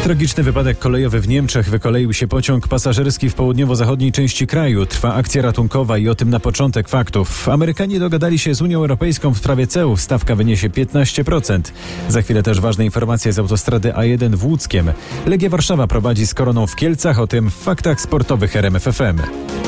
Tragiczny wypadek kolejowy w Niemczech. Wykoleił się pociąg pasażerski w południowo-zachodniej części kraju. Trwa akcja ratunkowa i o tym na początek faktów. Amerykanie dogadali się z Unią Europejską w sprawie cełów. Stawka wyniesie 15%. Za chwilę też ważne informacje z autostrady A1 w Łódzkiem. Legia Warszawa prowadzi z Koroną w Kielcach. O tym w faktach sportowych RMF FM.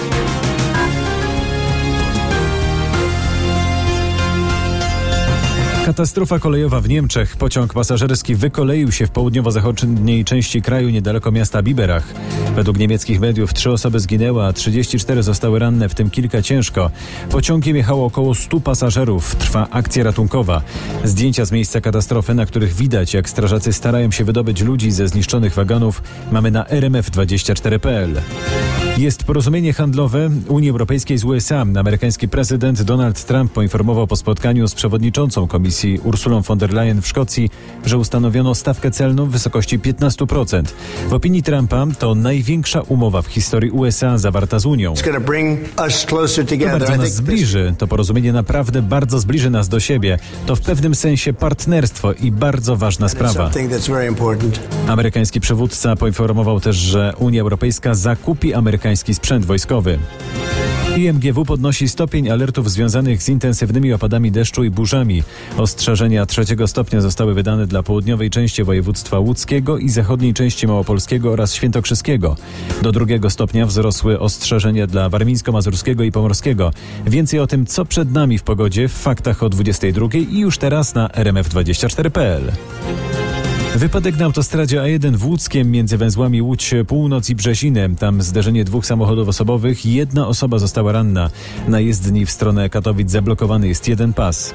Katastrofa kolejowa w Niemczech. Pociąg pasażerski wykoleił się w południowo-zachodniej części kraju niedaleko miasta Biberach. Według niemieckich mediów 3 osoby zginęły, a 34 zostały ranne, w tym kilka ciężko. Pociągiem jechało około 100 pasażerów. Trwa akcja ratunkowa. Zdjęcia z miejsca katastrofy, na których widać, jak strażacy starają się wydobyć ludzi ze zniszczonych wagonów, mamy na rmf24.pl. Jest porozumienie handlowe Unii Europejskiej z USA. Amerykański prezydent Donald Trump poinformował po spotkaniu z przewodniczącą Komisji Ursulą von der Leyen w Szkocji, że ustanowiono stawkę celną w wysokości 15%. W opinii Trumpa to największa umowa w historii USA zawarta z Unią. To bardzo nas zbliży. To porozumienie naprawdę bardzo zbliży nas do siebie. To w pewnym sensie partnerstwo i bardzo ważna sprawa. Amerykański przywódca poinformował też, że Unia Europejska zakupi amerykański sprzęt wojskowy. IMGW podnosi stopień alertów związanych z intensywnymi opadami deszczu i burzami. Ostrzeżenia 3 stopnia zostały wydane dla południowej części województwa łódzkiego i zachodniej części małopolskiego oraz świętokrzyskiego. Do 2 stopnia wzrosły ostrzeżenia dla warmińsko-mazurskiego i pomorskiego. Więcej o tym, co przed nami w pogodzie, w faktach o 22 i już teraz na rmf24.pl. Wypadek na autostradzie A1 w Łódzkiem między węzłami Łódź Północ i Brzeziny. Tam zderzenie 2 samochodów osobowych. 1 osoba została ranna. Na jezdni w stronę Katowic zablokowany jest 1 pas.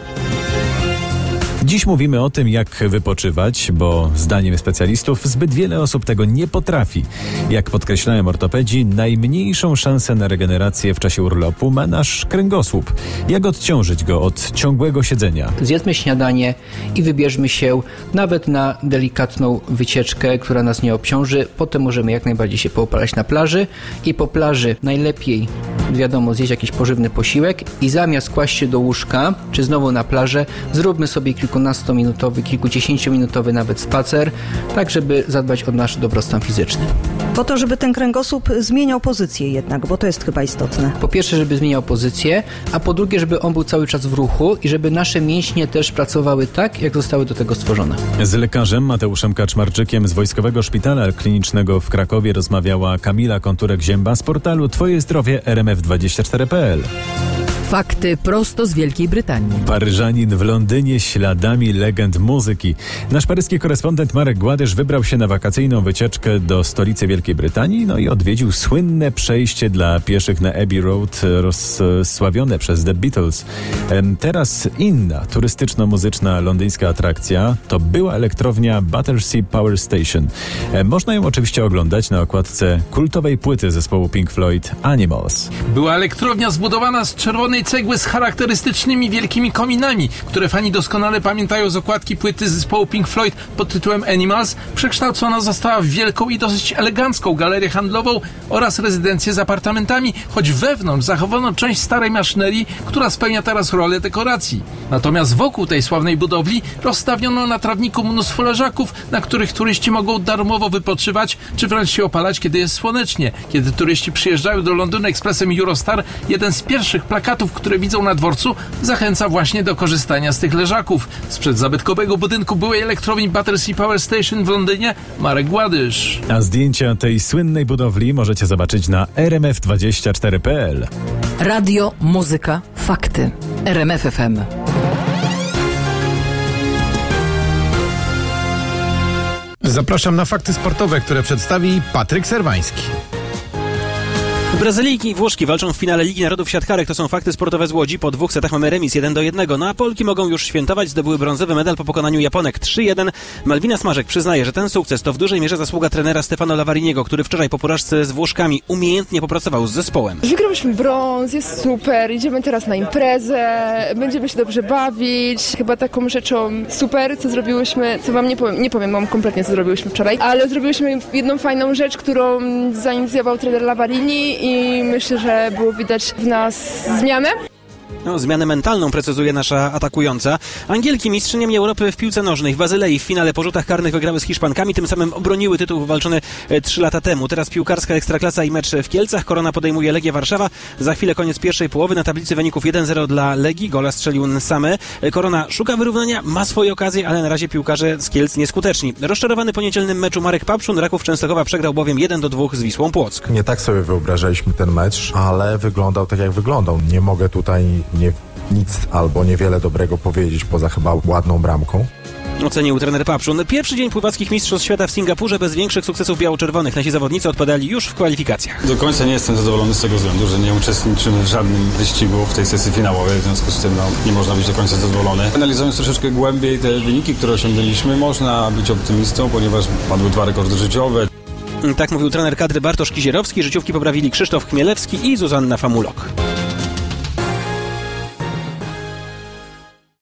Dziś mówimy o tym, jak wypoczywać, bo zdaniem specjalistów zbyt wiele osób tego nie potrafi. Jak podkreślają ortopedzi, najmniejszą szansę na regenerację w czasie urlopu ma nasz kręgosłup. Jak odciążyć go od ciągłego siedzenia? Zjedzmy śniadanie i wybierzmy się nawet na delikatną wycieczkę, która nas nie obciąży. Potem możemy jak najbardziej się poopalać na plaży i po plaży najlepiej, wiadomo, zjeść jakiś pożywny posiłek i zamiast kłaść się do łóżka, czy znowu na plażę, zróbmy sobie kilkunastominutowy, kilkudziesięciominutowy nawet spacer, tak żeby zadbać o nasz dobrostan fizyczny. Po to, żeby ten kręgosłup zmieniał pozycję jednak, bo to jest chyba istotne. Po pierwsze, żeby zmieniał pozycję, a po drugie, żeby on był cały czas w ruchu i żeby nasze mięśnie też pracowały tak, jak zostały do tego stworzone. Z lekarzem Mateuszem Kaczmarczykiem z Wojskowego Szpitala Klinicznego w Krakowie rozmawiała Kamila Konturek-Zięba z portalu Twoje zdrowie rmf24.pl. Fakty prosto z Wielkiej Brytanii. Paryżanin w Londynie śladami legend muzyki. Nasz paryski korespondent Marek Gładysz wybrał się na wakacyjną wycieczkę do stolicy Wielkiej Brytanii, no i odwiedził słynne przejście dla pieszych na Abbey Road, rozsławione przez The Beatles. Teraz inna turystyczno-muzyczna londyńska atrakcja to była elektrownia Battersea Power Station. Można ją oczywiście oglądać na okładce kultowej płyty zespołu Pink Floyd Animals. Była elektrownia zbudowana z czerwonej cegły z charakterystycznymi wielkimi kominami, które fani doskonale pamiętają z okładki płyty zespołu Pink Floyd pod tytułem Animals. Przekształcona została w wielką i dosyć elegancką galerię handlową oraz rezydencję z apartamentami, choć wewnątrz zachowano część starej maszynerii, która spełnia teraz rolę dekoracji. Natomiast wokół tej sławnej budowli rozstawiono na trawniku mnóstwo leżaków, na których turyści mogą darmowo wypoczywać, czy wręcz się opalać, kiedy jest słonecznie. Kiedy turyści przyjeżdżają do Londynu ekspresem Eurostar, jeden z pierwszych plakatów, które widzą na dworcu, zachęca właśnie do korzystania z tych leżaków. Sprzed zabytkowego budynku byłej elektrowni Battersea Power Station w Londynie Marek Gładysz. A zdjęcia tej słynnej budowli możecie zobaczyć na rmf24.pl. Radio, muzyka, fakty. RMF FM. Zapraszam na fakty sportowe, które przedstawi Patryk Serwański. Brazylijki i Włoszki walczą w finale Ligi Narodów Siatkarek. To są fakty sportowe z Łodzi. Po 2 setach mamy remis 1-1. No a Polki mogą już świętować. Zdobyły brązowy medal po pokonaniu Japonek 3-1. Malwina Smarzek przyznaje, że ten sukces to w dużej mierze zasługa trenera Stefano Lavariniego, który wczoraj po porażce z Włoszkami umiejętnie popracował z zespołem. Wygrałyśmy brąz, jest super. Idziemy teraz na imprezę, będziemy się dobrze bawić. Chyba taką rzeczą super, co zrobiłyśmy, co wam nie powiem wam kompletnie, co zrobiłyśmy wczoraj, ale zrobiłyśmy jedną fajną rzecz, którą zainicjował trener Lavarini i myślę, że było widać w nas zmianę. No, zmianę mentalną precyzuje nasza atakująca. Angielki mistrzyniami Europy w piłce nożnej w Bazylei w finale po rzutach karnych wygrały z Hiszpankami, tym samym obroniły tytuł wywalczony 3 lata temu. Teraz piłkarska Ekstraklasa i mecz w Kielcach. Korona podejmuje Legię Warszawa. Za chwilę koniec pierwszej połowy. Na tablicy wyników 1-0 dla Legii. Gola strzelił Nsame. Korona szuka wyrównania, ma swoje okazje, ale na razie piłkarze z Kielc nieskuteczni. Rozczarowany po niedzielnym meczu Marek Papszun. Raków Częstochowa przegrał bowiem 1-2 z Wisłą Płock. Nie tak sobie wyobrażaliśmy ten mecz, ale wyglądał tak jak wyglądał. Nie mogę tutaj nic albo niewiele dobrego powiedzieć poza chyba ładną bramką. Ocenił trener Papszun. Pierwszy dzień pływackich mistrzostw świata w Singapurze bez większych sukcesów biało-czerwonych. Nasi zawodnicy odpadali już w kwalifikacjach. Do końca nie jestem zadowolony z tego względu, że nie uczestniczymy w żadnym wyścigu w tej sesji finałowej, w związku z tym nie można być do końca zadowolony. Analizując troszeczkę głębiej te wyniki, które osiągnęliśmy, można być optymistą, ponieważ padły 2 rekordy życiowe. Tak mówił trener kadry Bartosz Kizierowski. Życiówki poprawili Krzysztof Chmielewski i Zuzanna Famulok.